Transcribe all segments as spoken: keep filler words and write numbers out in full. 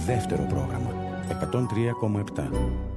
δεύτερο πρόγραμμα, εκατόν τρία κόμμα επτά.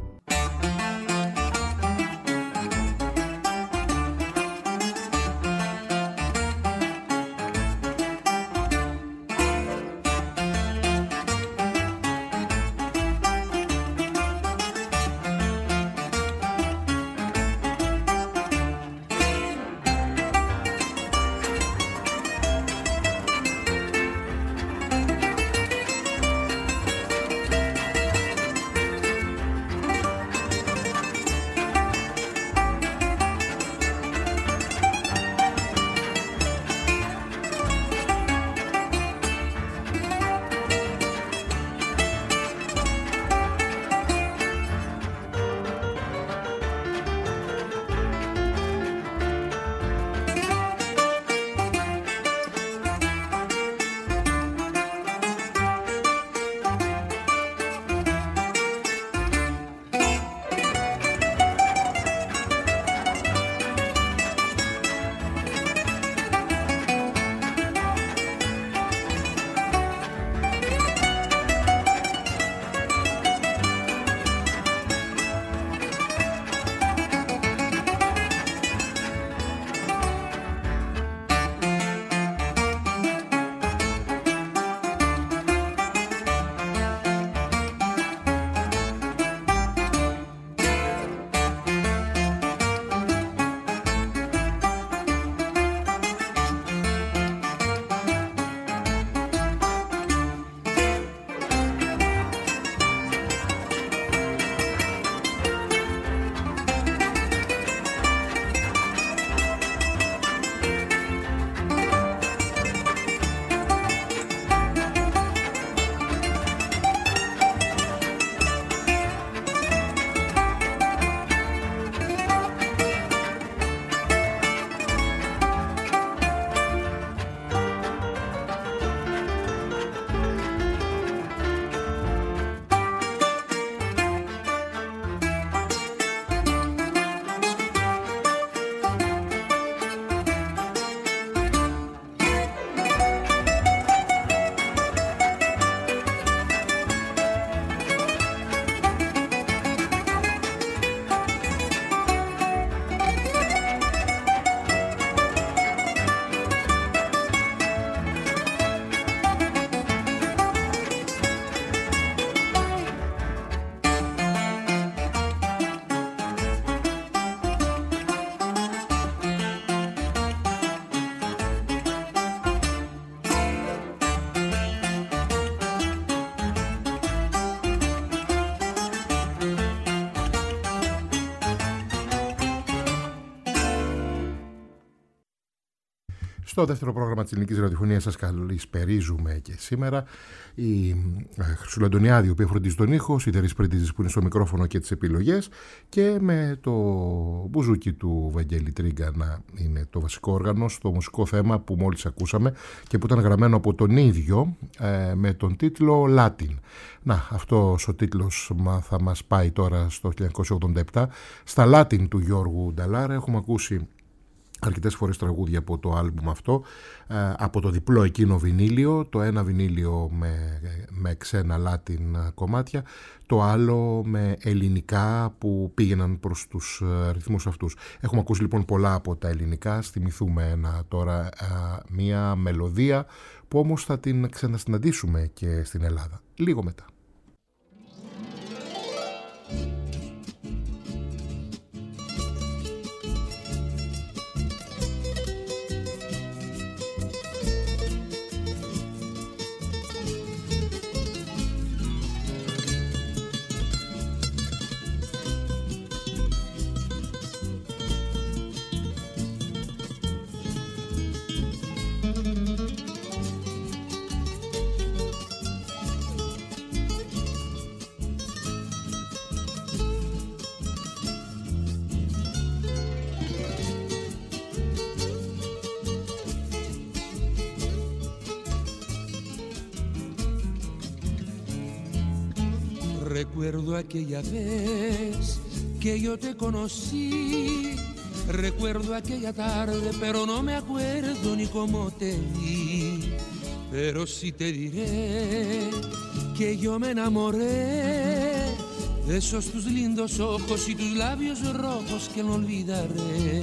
Στο δεύτερο πρόγραμμα της Ελληνικής Ραδιοφωνίας σας καλησπερίζουμε και σήμερα η Χρυσουλαντωνιάδη, η οποία φροντίζει τον ήχο, η Τερής Πρίτιζης που είναι στο μικρόφωνο και τις επιλογές, και με το μπουζούκι του Βαγγέλη Τρίγκα να είναι το βασικό όργανο στο μουσικό θέμα που μόλις ακούσαμε και που ήταν γραμμένο από τον ίδιο ε, με τον τίτλο Latin. Να, αυτός ο τίτλος θα μας πάει τώρα στο χίλια εννιακόσια ογδόντα επτά στα Latin του Γιώργου Νταλάρα. Έχουμε ακούσει αρκετές φορές τραγούδια από το άλμπουμ αυτό, από το διπλό εκείνο βινίλιο, το ένα βινίλιο με, με ξένα Latin κομμάτια, το άλλο με ελληνικά που πήγαιναν προς τους ρυθμούς αυτούς. Έχουμε ακούσει λοιπόν πολλά από τα ελληνικά, θυμηθούμε ένα τώρα, μία μελωδία που όμως θα την ξανασυναντήσουμε και στην Ελλάδα λίγο μετά. Recuerdo aquella vez que yo te conocí, recuerdo aquella tarde, pero no me acuerdo ni cómo te vi. Pero sí te diré que yo me enamoré de esos tus lindos ojos y tus labios rojos que no olvidaré.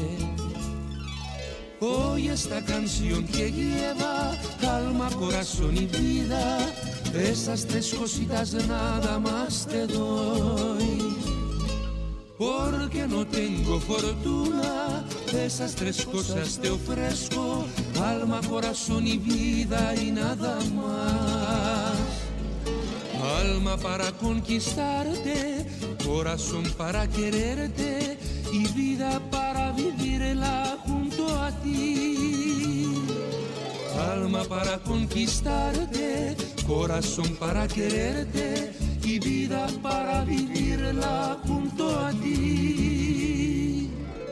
Hoy esta canción que lleva alma, corazón y vida, esas tres cositas nada más te doy. Porque no tengo fortuna, esas tres cosas te ofrezco, alma, corazón y vida y nada más. Alma para conquistarte, corazón para quererte y vida para vivirla junto a ti. Alma para conquistarte, corazón para quererte y vida para vivirla junto a ti.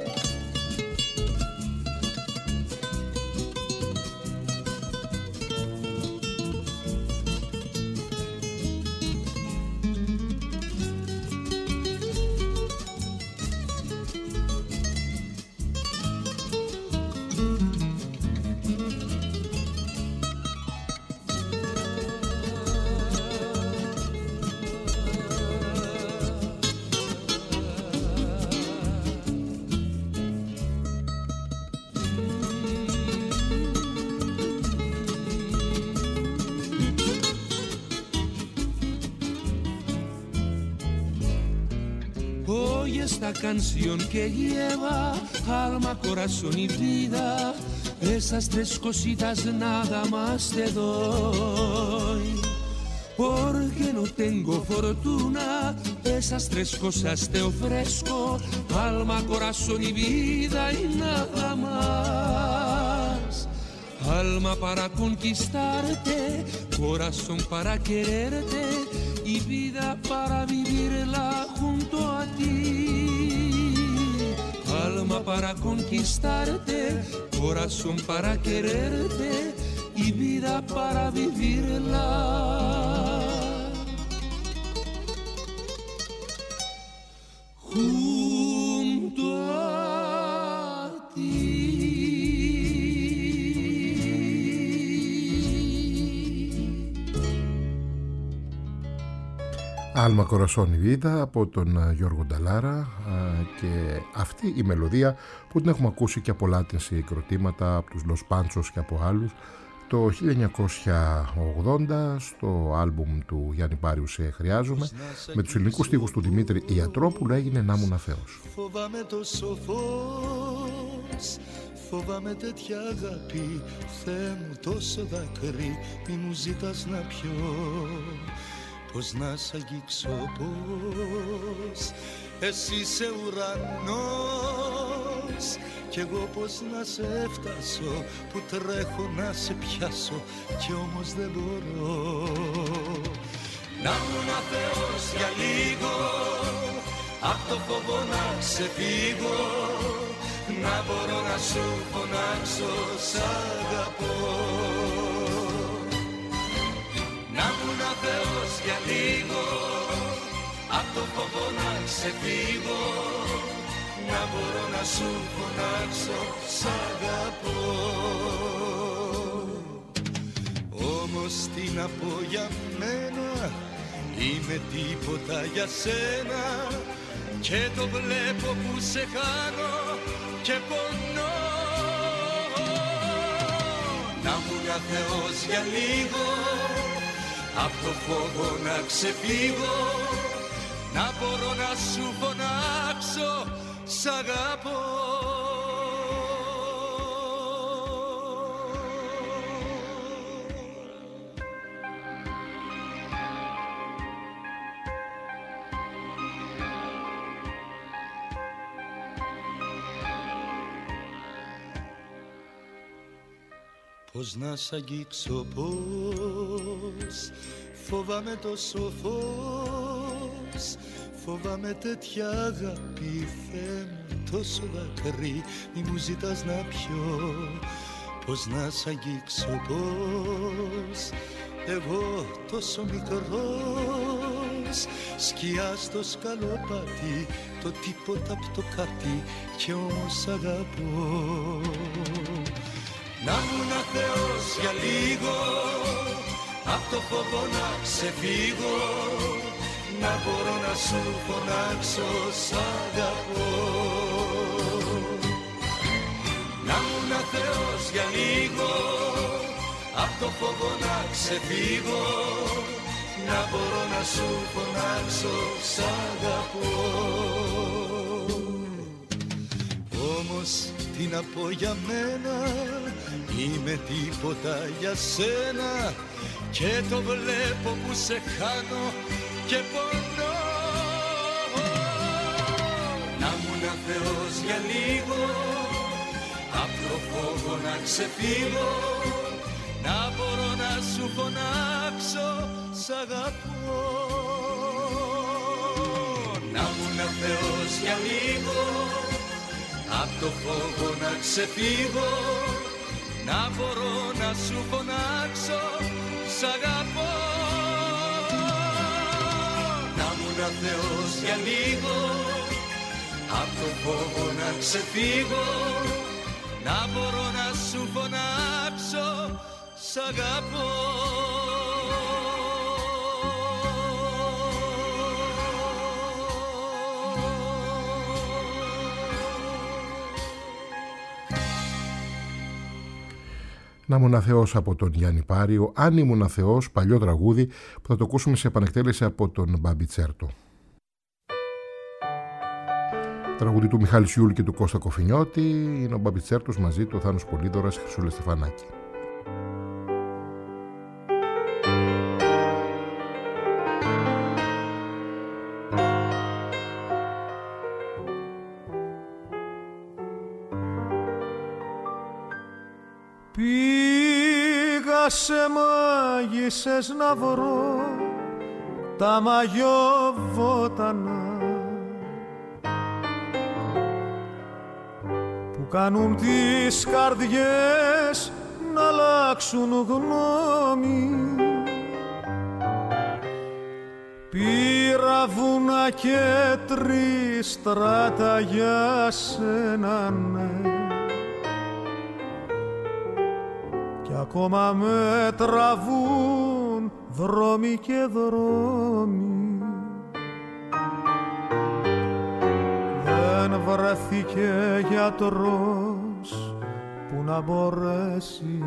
Esta canción que lleva alma, corazón y vida, esas tres cositas nada más te doy. Porque no tengo fortuna, esas tres cosas te ofrezco, alma, corazón y vida y nada más. Alma para conquistarte, corazón para quererte y vida para vivirla junto a ti. Alma para conquistarte, corazón para quererte y vida para vivirla junto a ti. Άλμα Κορασόνι Βίδα από τον Γιώργο Νταλάρα, και αυτή η μελωδία που την έχουμε ακούσει και από Latin συγκροτήματα, από τους Los Panchos και από άλλους, το χίλια εννιακόσια ογδόντα στο άλμπουμ του Γιάννη Πάριου «Σε χρειάζομαι», με τους ελληνικούς στίχους του Δημήτρη Ιατρόπουλου, έγινε «Να μου να Θεός». Φοβάμαι τόσο φως, φοβάμαι τέτοια αγάπη, Θεέ μου τόσο δάκρυ, μη μου ζητάς να πιω. Πώς να σ' αγγίξω, πώς εσύ είσαι ουρανός κι εγώ πώς να σε φτάσω, που τρέχω να σε πιάσω κι όμως δεν μπορώ. Να μου να Θεός για λίγο, απ' το φόβο να ξεφύγω, να μπορώ να σου φωνάξω σ' αγαπώ. Να μου να Θεός για λίγο, απ' το φόβο να ξεφύγω, να μπορώ να σου φωνάξω σ' αγαπώ. Όμως τι να πω για μένα, είμαι τίποτα για σένα και το βλέπω που σε χάνω και πονώ. Να μου να Θεός για λίγο, απ' το φόβο να ξεφύγω, να μπορώ να σου φωνάξω σ' αγαπώ. Πώς να σ' αγγίξω, πώς φοβάμαι τόσο φως, φοβάμαι τέτοια αγάπη, Θεέ μου τόσο δάκρυ, μη μου ζητάς να πιω. Πώς να σ' αγγίξω, πώς εγώ τόσο μικρός, σκιά στο σκαλοπάτι, το τίποτα απ' το κάτι κι όμως αγαπώ. Να μου να Θεός για λίγο, απ' το φόβο να ξεφύγω, να μπορώ να σου φωνάξω σ' αγαπώ. Να μου να Θεός για λίγο, απ' το φόβο να ξεφύγω, να μπορώ να σου φωνάξω σ' αγαπώ. Όμως τι να πω για μένα, είμαι τίποτα για σένα, και το βλέπω που σε χάνω και πονώ. Να μου να Θεός για λίγο, απ' το φόβο να ξεφύγω, να μπορώ να σου φωνάξω σ' αγαπώ. Να μου να Θεός για λίγο, απ' το φόβο να ξεφύγω, να μπορώ να σου φωνάξω σ' αγαπώ. Να μου να Θεός για λίγο, απ' το φόβο να ξεφύγω, να μπορώ να σου φωνάξω σ' αγαπώ. Να ήμουν Θεός από τον Γιάννη Πάριο, Αν ήμουν Θεός, παλιό τραγούδι που θα το ακούσουμε σε επανεκτέλεση από τον Μπάμπη Τσέρτο. Τραγούδι του Μιχάλη Σιούλη και του Κώστα Κοφινιώτη, είναι ο Μπάμπη Τσέρτος μαζί του ο Θάνος Πολύδωρας, Χρυσούλα Στεφανάκη. Πήγα σε μάγισσες να βρω τα μαγιοβότανα που κάνουν τις καρδιές να αλλάξουν γνώμη. Πήρα βούνα και τριστράτα για σένα, ναι, κι ακόμα με τραβούν δρόμοι και δρόμοι. Δεν βρέθηκε γιατρός που να μπορέσει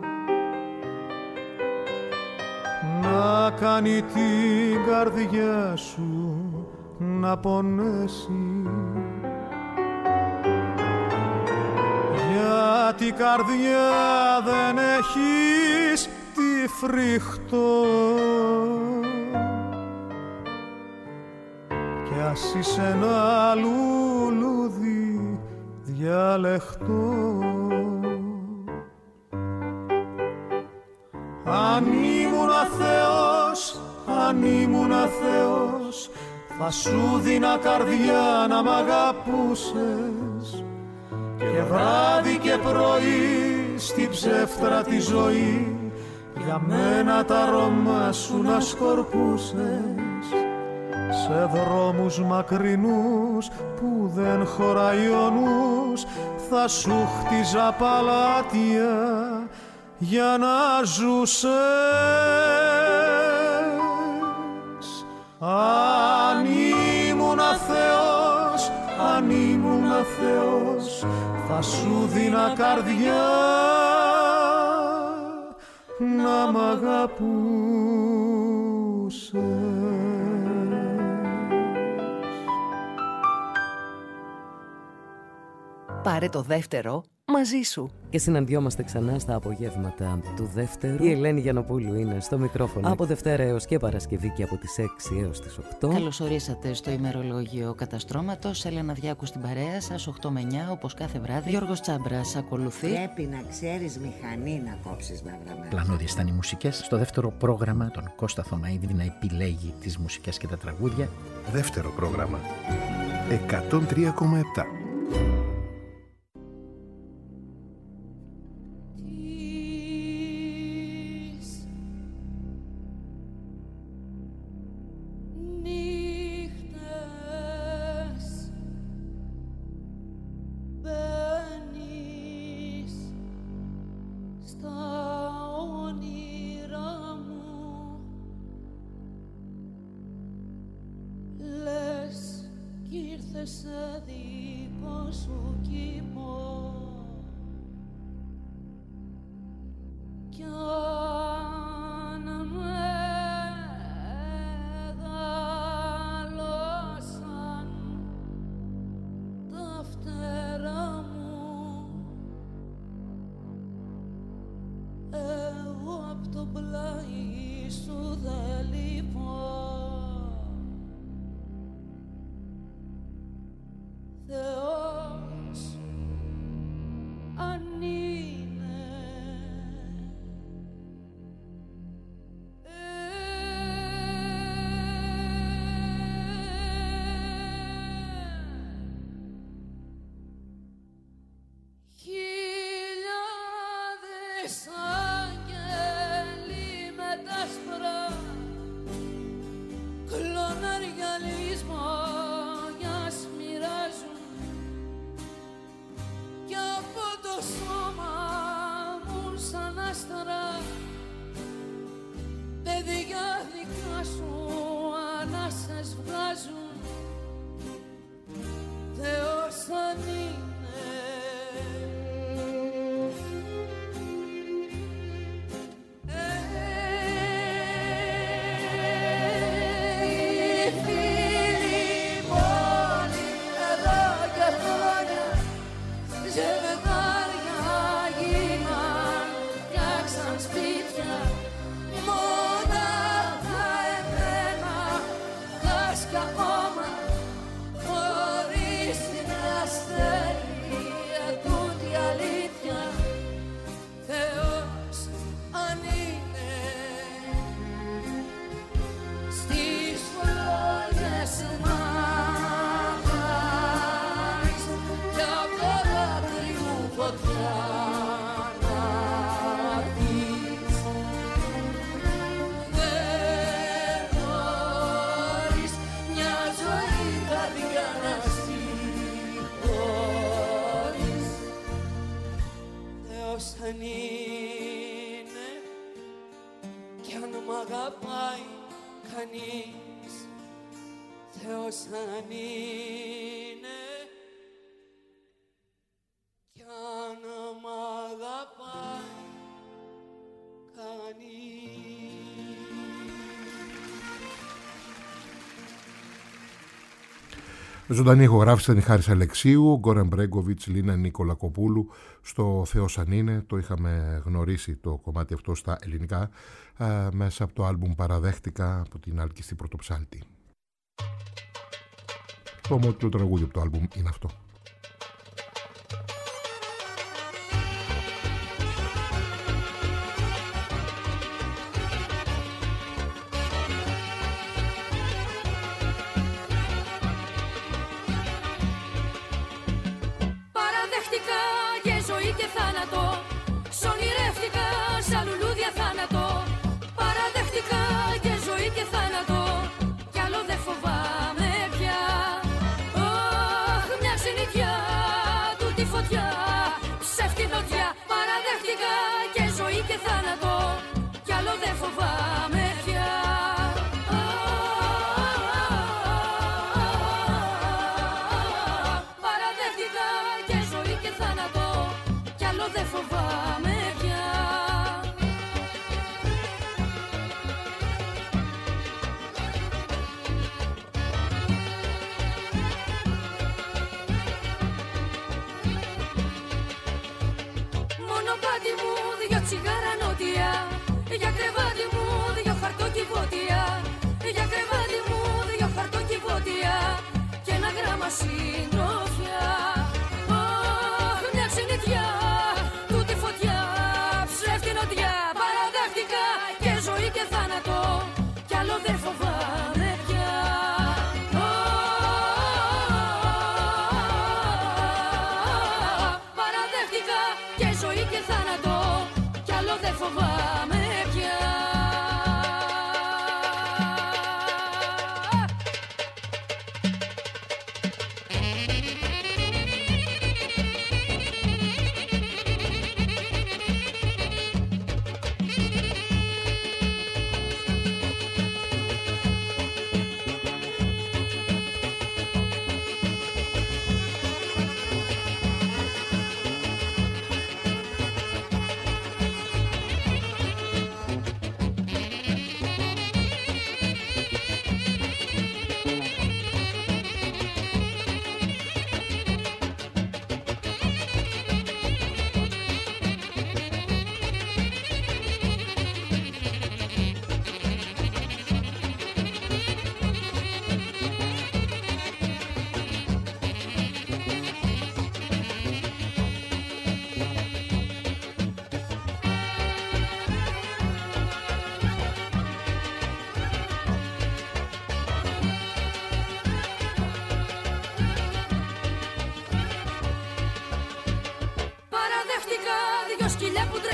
να κάνει την καρδιά σου να πονέσει. Γιατί καρδιά δεν έχεις τι φρικτό, κι ας είσαι ένα λουλούδι διαλεχτό. Αν ήμουνα Θεός, αν ήμουνα Θεός, θα σου δίνα καρδιά να μ' αγαπούσες, και βράδυ και πρωί στην ψεύτρα τη ζωή για μένα τα αρώμα σου να σκορπούσες. Σε δρόμους μακρινούς που δεν χωράει ο νους θα σου χτίζα παλάτια για να ζούσες. Αν ήμουνα Θεός, αν ήμουνα Θεός, θα σου δίνα καρδιά να μ' αγαπούσες. Πάρε το δεύτερο μαζί σου. Και συναντιόμαστε ξανά στα απογεύματα του δεύτερου. Η Ελένη Γιαννοπούλου είναι στο μικρόφωνο από Δευτέρα έως και Παρασκευή και από τις έξι έως τις οκτώ. Καλώς ορίσατε στο ημερολόγιο Καταστρώματος. Έλενα Διάκου στην παρέα σας, οκτώ με εννιά όπως κάθε βράδυ. Γιώργος Τσάμπρας ακολουθεί. Πρέπει να ξέρεις μηχανή να κόψεις μαύρα μέρα. Πλανώδιες ήταν οι μουσικές. Στο δεύτερο πρόγραμμα τον Κώστα Θωμαίδη να επιλέγει τις μουσικές και τα τραγούδια. Δεύτερο πρόγραμμα εκατόν τρία κόμμα επτά. Στα όνειρά μου σε δικό σου κήπο κι αν μεγαλώσαν τα φτερά μου, εγώ απ' το πλάι σου δεν λείπω. Θεός αν είναι χιλιάδες άγγελοι με τα σπρά κλονάρια λησμόνιας μοιράζουν κι από το σώμα μου σαν άστρα παιδιά δικά σου ανάσες βγάζουν. Θεός αν είναι αν είναι κι αν μ' αγαπάει κανείς. Θεός αν είναι κι αν μ' αγαπάει κανείς. Ζωντανή ηχογράφηση ήταν η Χάρης Αλεξίου, Γκόραν Μπρέγκοβιτς, Λίνα Νικολακοπούλου στο Θεός αν είναι. Το είχαμε γνωρίσει το κομμάτι αυτό στα ελληνικά α, μέσα από το άλμπουμ Παραδέχτηκα από την Άλκηστη Πρωτοψάλτη. Το ομότιτλο τραγούδι από το άλμπουμ είναι αυτό. Μονοπάτι μου, δυο τσιγάρα νότια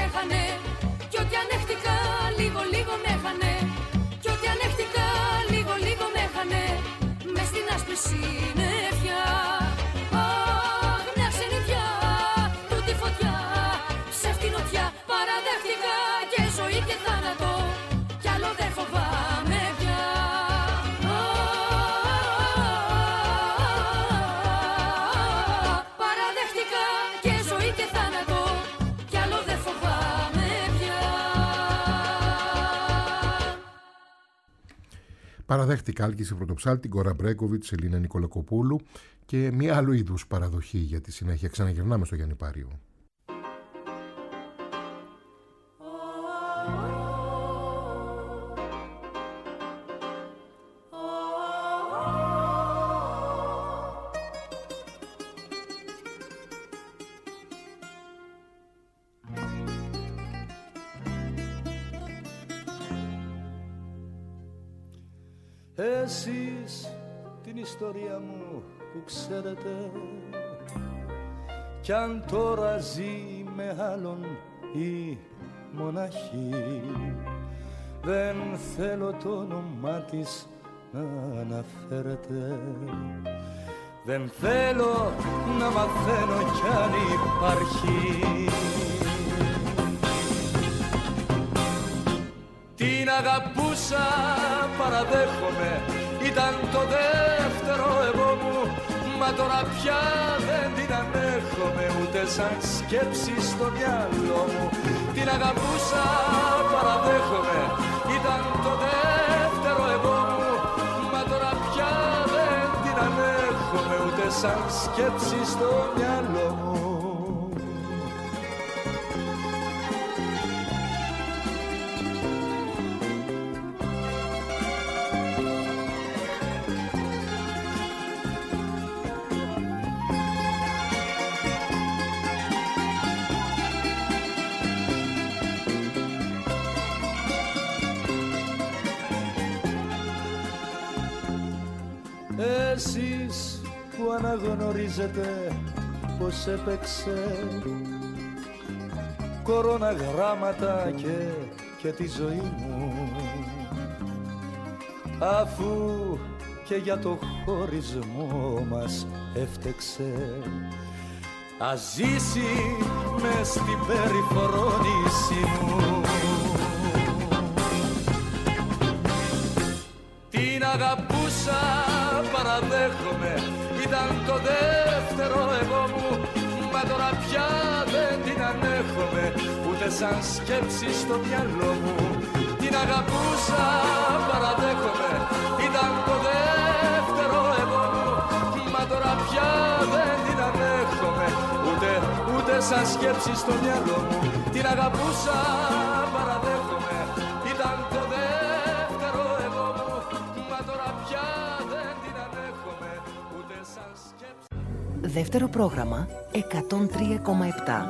έχανε. Κι ό,τι ανέχτηκα λίγο λίγο με έχανε. Κι ό,τι ανέχτηκα λίγο λίγο με έχανε. Μες στην άσπρη συννεφιά. Αχ, μια ξενιδιά, τούτη φωτιά, ψευτινοτιά. Παραδέχτηκα και ζωή και θάνατο, κι άλλο δεν φοβάμαι πια. Παραδέχτηκα και ζωή και θάνατο, κι άλλο δεν φοβάμαι πια. Παραδέχτηκα άλκηση Πρωτοψάλτη, Κόρα Μπρέκοβιτς, Ελίνα Νικολακοπούλου και μια άλλου είδους παραδοχή για τη συνέχεια. Ξαναγυρνάμε στο Γιάννη Πάριο. Εσείς την ιστορία μου που ξέρετε, κι αν τώρα ζει με άλλον η μοναχή, δεν θέλω το όνομά της να αναφέρετε. Δεν θέλω να μαθαίνω κι αν υπάρχει. Την αγαπούσα, παραδέχομαι, ήταν το δεύτερο εγώ μου. Μα τώρα πια δεν την ανέχομαι ούτε σαν σκέψη στο μυαλό μου. Την αγαπούσα, παραδέχομαι, ήταν το δεύτερο εγώ μου. Μα τώρα πια δεν την ανέχομαι ούτε σαν σκέψη στο μυαλό μου. Εσείς που αναγνωρίζετε πως έπαιξε κορώνα γράμματα και, και τη ζωή μου, αφού και για το χωρισμό μας έφτεξε, ας ζήσει μες στην περιφρόνηση μου. Την αγαπούσα, παραδέχομαι, ήταν το δεύτερο εγώ μου. Μα τώρα πια δεν την ανέχομαι ούτε σαν σκέψη στο μυαλό μου. Την αγαπούσα, παραδέχομαι, ήταν το δεύτερο εγώ μου. Μα τώρα πια δεν την ανέχομαι ούτε, ούτε σαν σκέψη στο μυαλό μου. Την αγαπούσα, παραδέχομαι, ήταν το δεύτερο εγώ μου. Μα τώρα πια δεν την ανέχομαι ούτε σαν σκέψη. Δεύτερο πρόγραμμα εκατόν τρία κόμμα επτά.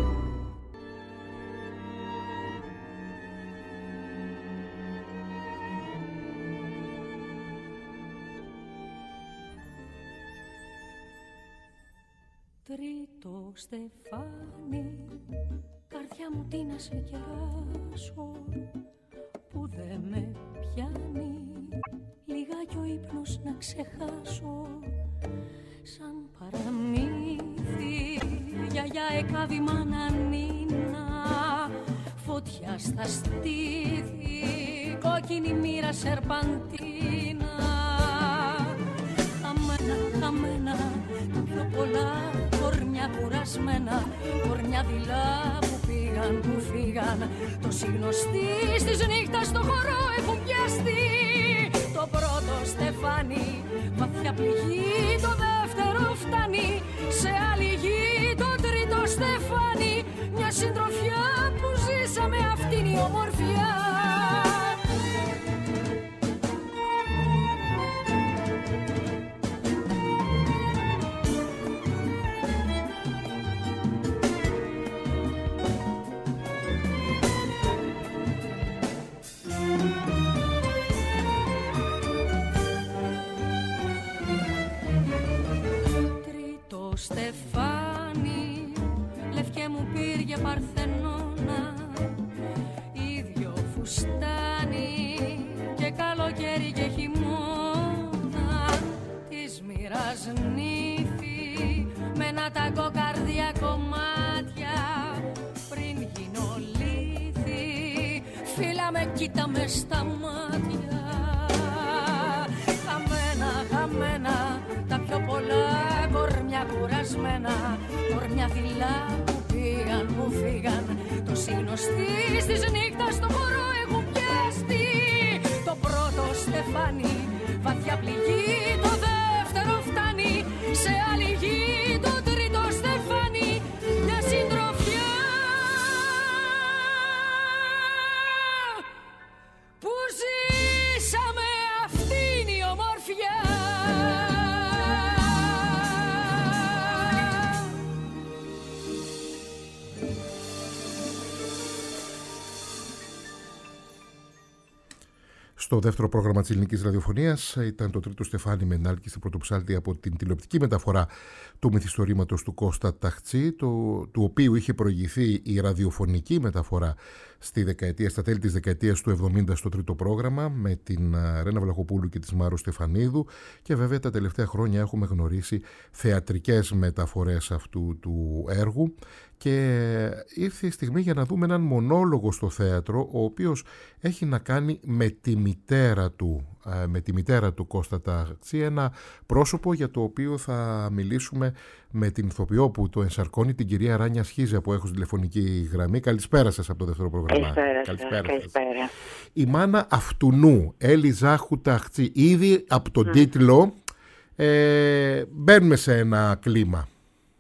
Τρίτο στεφάνι, καρδιά μου τι να σε κεράσω, που δε με πιάνει λιγάκι ο ύπνος να ξεχάσω. Σαν παραμύθι, γιαγιά εκάβει μάνα νίνα, φωτιά στα στήθη, κόκκινη μοίρα σερπαντίνα. Χαμένα, χαμένα, πιο πολλά κορμιά κουρασμένα, κορμιά δειλά που πήγαν, που φύγαν. Το συγνωστή στις νύχτας στο χώρο έχουν πιαστεί. Το πρώτο στεφάνι, βαθιά πληγή, το δεύτερο φτάνει. Σε άλλη γη το τρίτο στεφάνι, μια συντροφιά που ζήσαμε, αυτήν η ομορφιά. Στεφάνι, λευκέ μου πύργε Παρθενώνα, φουστάνι και καλοκαίρι και χειμώνα της μοίρας νύφη με ένα ταγκό καρδιά κομμάτια πριν γίνω λύθη. Φίλα με κοίτα με στα μάτια. Χαμένα, χαμένα τα πιο πολλά κορμιά κουρασμένα, κορμιά δειλά που πήγαν, που φύγαν. Το συγνωστή της νύχτας στο χώρο έχουν πιάσει. Το πρώτο στεφάνι βαθιά πληγή, το δεύτερο φτάνει σε άλλη γη. Το τρίτο στεφάνι μια συντροφιά που ζήσαμε, αυτή είναι η ομορφιά. Στο δεύτερο πρόγραμμα της ελληνικής ραδιοφωνίας ήταν το τρίτο στεφάνι με ενάλκηση πρωτοψάλτη από την τηλεοπτική μεταφορά του μυθιστορήματος του Κώστα Ταχτσή, το, του οποίου είχε προηγηθεί η ραδιοφωνική μεταφορά στη δεκαετία, στα τέλη της δεκαετίας του εβδομήντα στο τρίτο πρόγραμμα με την Ρένα Βλαχοπούλου και της Μάρου Στεφανίδου, και βέβαια τα τελευταία χρόνια έχουμε γνωρίσει θεατρικές μεταφορές αυτού του έργου. Και ήρθε η στιγμή για να δούμε έναν μονόλογο στο θέατρο, ο οποίος έχει να κάνει με τη μητέρα του, με τη μητέρα του Κώστα Ταχτσή, ένα πρόσωπο για το οποίο θα μιλήσουμε με την ηθοποιό που το ενσαρκώνει, την κυρία Ράνια Σχίζα, που έχω στη τηλεφωνική γραμμή. Καλησπέρα σας από το δεύτερο πρόγραμμα. Καλησπέρα, Καλησπέρα, Καλησπέρα. Η μάνα αυτουνού, Έλλη Ζάχου Ταχτσή, ήδη από τον mm. τίτλο ε, μπαίνουμε σε ένα κλίμα.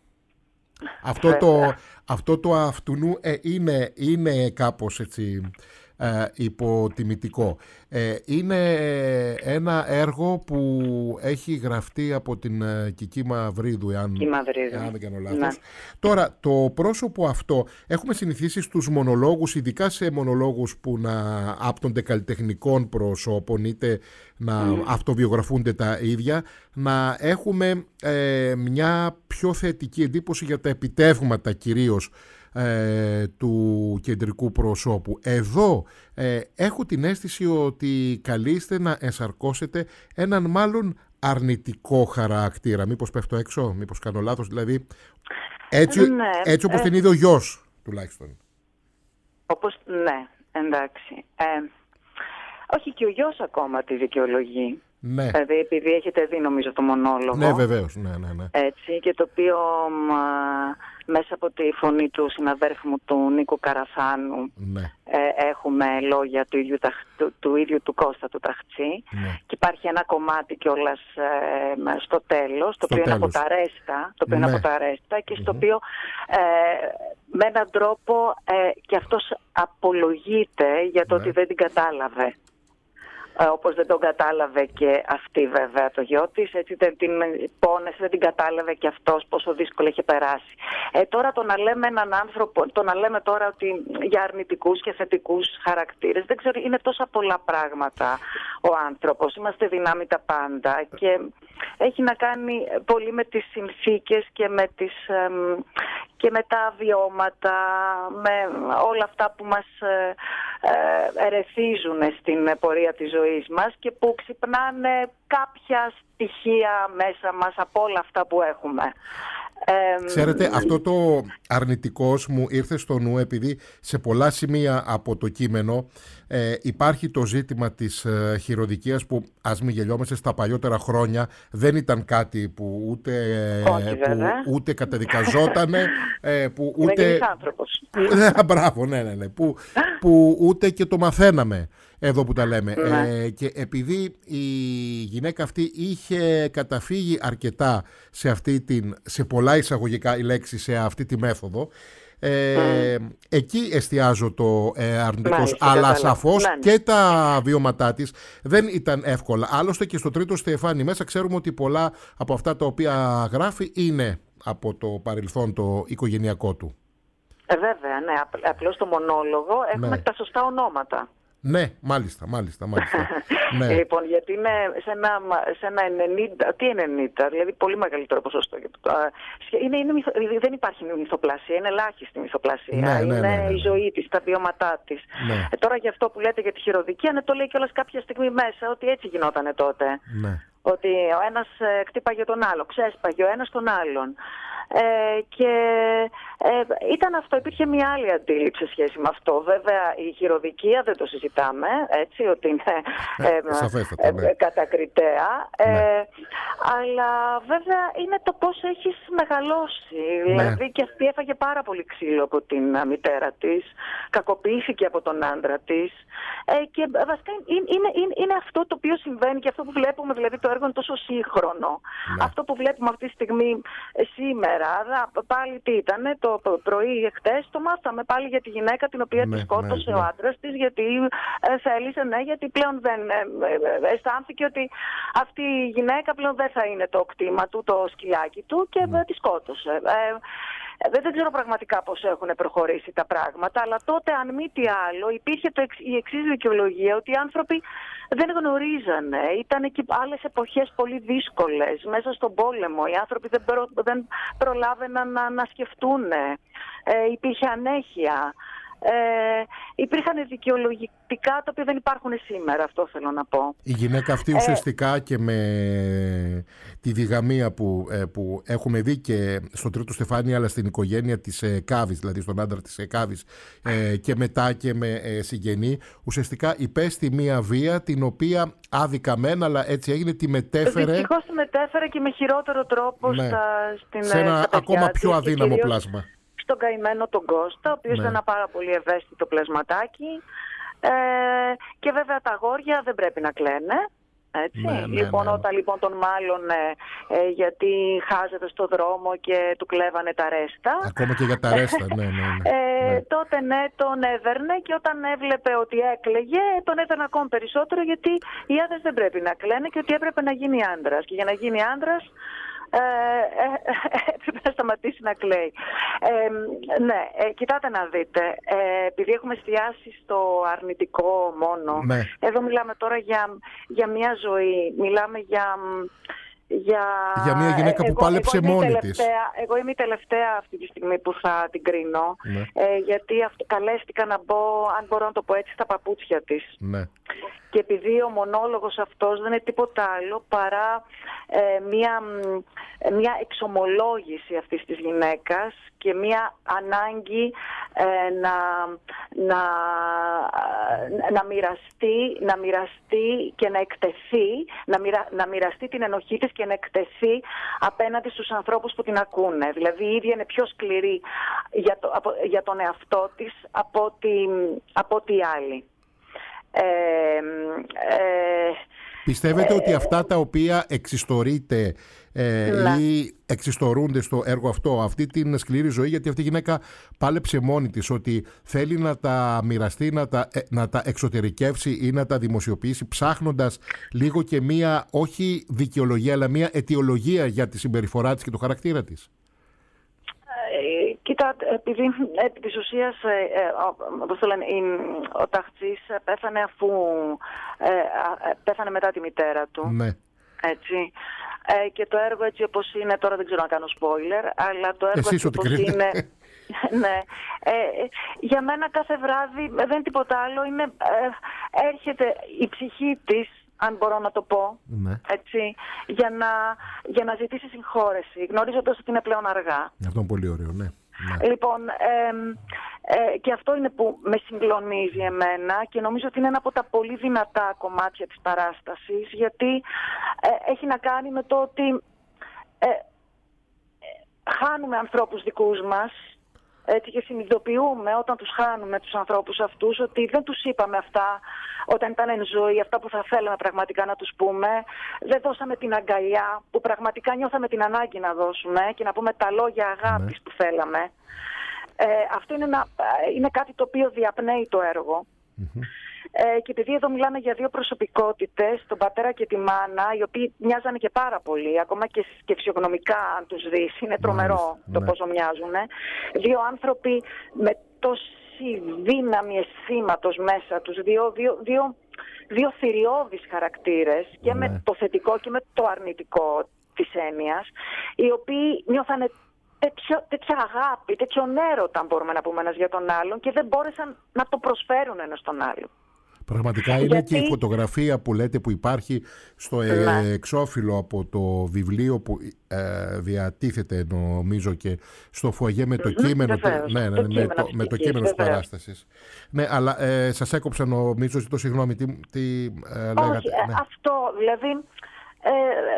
Αυτό το, αυτό το αυτουνού ε, είναι, είναι κάπως έτσι ε, υποτιμητικό. Ε, είναι ένα έργο που έχει γραφτεί από την ε, Κική Μαυρίδου, εάν, εάν δεν κάνω λάθος. Ναι. Τώρα, το πρόσωπο αυτό έχουμε συνηθίσει στους μονολόγους, ειδικά σε μονολόγους που να άπτονται καλλιτεχνικών προσώπων, είτε να mm. αυτοβιογραφούνται τα ίδια, να έχουμε ε, μια πιο θετική εντύπωση για τα επιτεύγματα κυρίως ε, του κεντρικού προσώπου. Εδώ ε, έχω την αίσθηση ότι καλείστε να ενσαρκώσετε έναν μάλλον αρνητικό χαρακτήρα. Μήπως πέφτω έξω, μήπως κάνω λάθος, δηλαδή έτσι, ναι, έτσι όπως ε, την είδε ο γιος τουλάχιστον. Όπως, ναι, εντάξει. Ε, όχι, και ο γιος ακόμα τη δικαιολογεί. Ναι. Δηλαδή, επειδή έχετε δει νομίζω το μονόλογο. Ναι, βεβαίως. Ναι, ναι, ναι. Έτσι, και το οποίο μα, μέσα από τη φωνή του συναδέρφου μου, του Νίκου Καραθάνου, ναι. ε, έχουμε λόγια του ίδιου, του, του ίδιου του Κώστα του Ταχτσή. Ναι. Και υπάρχει ένα κομμάτι κιόλας ε, στο τέλος, το στο οποίο τέλος. είναι από τα ρέστα, το οποίο ναι. είναι από τα ρέστα και στο mm-hmm. οποίο ε, με έναν τρόπο ε, και αυτός απολογείται για το ναι. ότι δεν την κατάλαβε. Ε, όπως δεν τον κατάλαβε και αυτή βέβαια το γιο της, έτσι δεν την πόνεσε, δεν την κατάλαβε και αυτός πόσο δύσκολο είχε περάσει. Ε, τώρα το να λέμε έναν άνθρωπο, το να λέμε τώρα ότι για αρνητικούς και θετικούς χαρακτήρες, δεν ξέρω, είναι τόσα πολλά πράγματα ο άνθρωπος, είμαστε δυνάμει τα πάντα και έχει να κάνει πολύ με τις συνθήκες και με, τις, και με τα βιώματα, με όλα αυτά που μας ερεθίζουν στην πορεία της ζωής μας και που ξυπνάνε κάποια στοιχεία μέσα μας από όλα αυτά που έχουμε. Ξέρετε, αυτό το αρνητικός μου ήρθε στο νου επειδή σε πολλά σημεία από το κείμενο ε, υπάρχει το ζήτημα της ε, χειροδικίας που, ας μην γελιόμαστε, στα παλιότερα χρόνια δεν ήταν κάτι που ούτε, Όχι, που, ούτε καταδικαζότανε, ε, που ούτε... άνθρωπος. Που, ε, μπράβο, ναι, ναι, ναι, που, που ούτε και το μαθαίναμε εδώ που τα λέμε. Ναι. Ε, και επειδή η γυναίκα αυτή είχε καταφύγει αρκετά σε αυτή την, σε πολλά εισαγωγικά η λέξη, σε αυτή τη μέθοδο, ε, mm. εκεί εστιάζω το ε, αρνητικός. Μάλιστα, αλλά καλά. σαφώς ναι, ναι. και τα βιώματά της δεν ήταν εύκολα. Άλλωστε και στο τρίτο στεφάνι μέσα ξέρουμε ότι πολλά από αυτά τα οποία γράφει είναι από το παρελθόν το οικογενειακό του. Ε, βέβαια, ναι. Απλώς στο μονόλογο έχουμε ναι. τα σωστά ονόματα. Ναι, μάλιστα, μάλιστα, μάλιστα. Ναι. Λοιπόν, γιατί είναι σε ένα, σε ένα ενενήντα, τι ενενήντα, δηλαδή πολύ μεγαλύτερο ποσοστό. Είναι, είναι, δεν υπάρχει μυθοπλασία, είναι ελάχιστη μυθοπλασία. Ναι, ναι, είναι ναι, ναι, ναι. η ζωή της, τα βιώματά της. Ναι. Ε, τώρα για αυτό που λέτε για τη χειροδικία, ναι, το λέει κιόλας κάποια στιγμή μέσα, ότι έτσι γινότανε τότε. Ναι. Ότι ο ένας ε, κτύπαγε τον άλλο, ξέσπαγε ο ένας τον άλλον. Ε, και ε, ήταν αυτό, υπήρχε μια άλλη αντίληψη σε σχέση με αυτό. Βέβαια η χειροδικία δεν το συζητάμε, έτσι, ότι είναι ε, ε, ναι. ε, κατακριτέα. Ε, ναι. Αλλά βέβαια είναι το πώς έχεις μεγαλώσει. Ναι. Δηλαδή και αυτή έφαγε πάρα πολύ ξύλο από την μητέρα της, κακοποιήθηκε από τον άντρα της. Ε, και βασικά είναι, είναι, είναι, είναι αυτό το οποίο συμβαίνει και αυτό που βλέπουμε, δηλαδή το έργο είναι τόσο σύγχρονο. Ναι. Αυτό που βλέπουμε αυτή τη στιγμή σήμερα. Πάλι τι ήταν, το πρωί χτες το μάθαμε πάλι για τη γυναίκα την οποία ναι, τη σκότωσε ναι, ναι. ο άντρας της, γιατί ε, θέλησε, ναι, γιατί πλέον δεν ε, ε, αισθάνθηκε ότι αυτή η γυναίκα πλέον δεν θα είναι το κτήμα του, το σκυλάκι του και ναι. ε, τη σκότωσε. Ε, Δεν, δεν ξέρω πραγματικά πώς έχουν προχωρήσει τα πράγματα, αλλά τότε, αν μη τι άλλο, υπήρχε το, η εξής δικαιολογία, ότι οι άνθρωποι δεν γνωρίζανε. Ήταν και άλλες εποχές πολύ δύσκολες. Μέσα στον πόλεμο οι άνθρωποι δεν, προ, δεν προλάβαιναν να, να σκεφτούν. Ε, υπήρχε ανέχεια. Ε, υπήρχαν δικαιολογητικά τα οποία δεν υπάρχουν σήμερα, αυτό θέλω να πω. Η γυναίκα αυτή ουσιαστικά ε, και με τη διγαμία που, ε, που έχουμε δει και στο τρίτο στεφάνι, αλλά στην οικογένεια της ε, Κάβης, δηλαδή στον άντρα της ε, Κάβης ε, και μετά και με ε, συγγενή, ουσιαστικά υπέστη μία βία την οποία άδικα μεν, αλλά έτσι έγινε, τη μετέφερε. Δυστυχώς τη μετέφερε και με χειρότερο τρόπο ναι, στα, στην, σε ένα στα ακόμα πιο αδύναμο κυρίως πλάσμα. Τον καημένο τον Κώστα, ο οποίος ναι. είναι ένα πάρα πολύ ευαίσθητο πλασματάκι. Ε, και βέβαια τα αγόρια δεν πρέπει να κλαίνε. Έτσι. Ναι, ναι, λοιπόν, ναι. όταν λοιπόν τον μάλωνε ε, γιατί χάζεται στο δρόμο και του κλέβανε τα ρέστα. Ακόμα και για τα ρέστα, ναι, ναι, ναι. Ε, ναι. Τότε ναι, τον έβερνε και όταν έβλεπε ότι έκλαιγε, τον έβερνε ακόμη περισσότερο, γιατί οι άντρες δεν πρέπει να κλαίνε και ότι έπρεπε να γίνει άντρας. Και για να γίνει άντρας, Ε, ε, ε, έπρεπε να σταματήσει να κλαίει. Ε, ναι, ε, κοιτάτε να δείτε, ε, επειδή έχουμε εστιάσει στο αρνητικό μόνο, ναι. εδώ μιλάμε τώρα για, για μια ζωή, μιλάμε για... Για, για μια γυναίκα που εγώ, πάλεψε εγώ μόνη της. Εγώ είμαι η τελευταία αυτή τη στιγμή που θα την κρίνω, ναι. ε, γιατί αυτό, καλέστηκα να μπω, αν μπορώ να το πω έτσι, στα παπούτσια της. Ναι. Και επειδή ο μονόλογος αυτός δεν είναι τίποτα άλλο παρά ε, μια, μια εξομολόγηση αυτής της γυναίκας και μια ανάγκη ε, να, να, να, μοιραστεί, να μοιραστεί και να εκτεθεί, να, μοιρα, να μοιραστεί την ενοχή της και να εκτεθεί απέναντι στους ανθρώπους που την ακούνε. Δηλαδή η ίδια είναι πιο σκληρή για, το, από, για τον εαυτό της από ότι, από ότι οι άλλοι. Ε, ε, Πιστεύετε ε, ότι αυτά τα οποία εξιστορείτε ε, ναι. ή εξιστορούνται στο έργο αυτό, αυτή την σκληρή ζωή, γιατί αυτή η γυναίκα πάλεψε μόνη της, ότι θέλει να τα μοιραστεί, να τα, ε, να τα εξωτερικεύσει ή να τα δημοσιοποιήσει, ψάχνοντας λίγο και μία, όχι δικαιολογία, αλλά μία αιτιολογία για τη συμπεριφορά της και το χαρακτήρα της? Κοίτα, επειδή επί της ουσίας ε, όπως το λένε, ο Ταχτσής πέθανε αφού ε, πέθανε μετά τη μητέρα του. Ναι. Έτσι. Ε, και το έργο έτσι όπως είναι, τώρα δεν ξέρω να κάνω spoiler, αλλά το έργο Εσείς έτσι όπως είναι... ναι. Ε, για μένα κάθε βράδυ δεν είναι τίποτα άλλο, είναι, ε, έρχεται η ψυχή της, αν μπορώ να το πω, ναι. έτσι, για να, για να ζητήσει συγχώρεση, γνωρίζοντας ότι είναι πλέον αργά. Αυτό είναι πολύ ωραίο, ναι. ναι. Λοιπόν, ε, ε, και αυτό είναι που με συγκλονίζει εμένα και νομίζω ότι είναι ένα από τα πολύ δυνατά κομμάτια της παράστασης, γιατί ε, έχει να κάνει με το ότι ε, ε, χάνουμε ανθρώπους δικούς μας, έτσι, και συνειδητοποιούμε όταν τους χάνουμε τους ανθρώπους αυτούς ότι δεν τους είπαμε αυτά όταν ήταν εν ζωή, αυτά που θα θέλαμε πραγματικά να τους πούμε. Δεν δώσαμε την αγκαλιά που πραγματικά νιώθαμε την ανάγκη να δώσουμε και να πούμε τα λόγια αγάπης ναι. που θέλαμε. Ε, αυτό είναι, ένα, είναι κάτι το οποίο διαπνέει το έργο. Mm-hmm. Ε, και επειδή εδώ μιλάμε για δύο προσωπικότητες, τον πατέρα και τη μάνα, οι οποίοι μοιάζανε και πάρα πολύ, ακόμα και, και φυσιογνωμικά αν τους δεις, είναι τρομερό mm-hmm. το πόσο μοιάζουν. Δύο άνθρωποι με τόση έτσι δύναμη αισθήματος μέσα τους, δύο, δύο, δύο, δύο θηριώδεις χαρακτήρες και ναι. με το θετικό και με το αρνητικό της έννοιας, οι οποίοι νιώθανε τέτοιο, τέτοια αγάπη, τέτοιο έρωτα, μπορούμε να πούμε ένας για τον άλλον, και δεν μπόρεσαν να το προσφέρουν ένας στον άλλον. Πραγματικά είναι γιατί... και η φωτογραφία που λέτε που υπάρχει στο ναι. εξώφυλλο από το βιβλίο που ε, διατίθεται νομίζω και στο φωαγέ με το κείμενο, βεβαίως, το, ναι, ναι, το με, κείμενο το, με το κείμενο της παράστασης. Ναι, αλλά ε, σας έκοψα νομίζω, ζητώ συγγνώμη, τι, τι ε, λέγατε. Όχι, ναι. αυτό δηλαδή ε,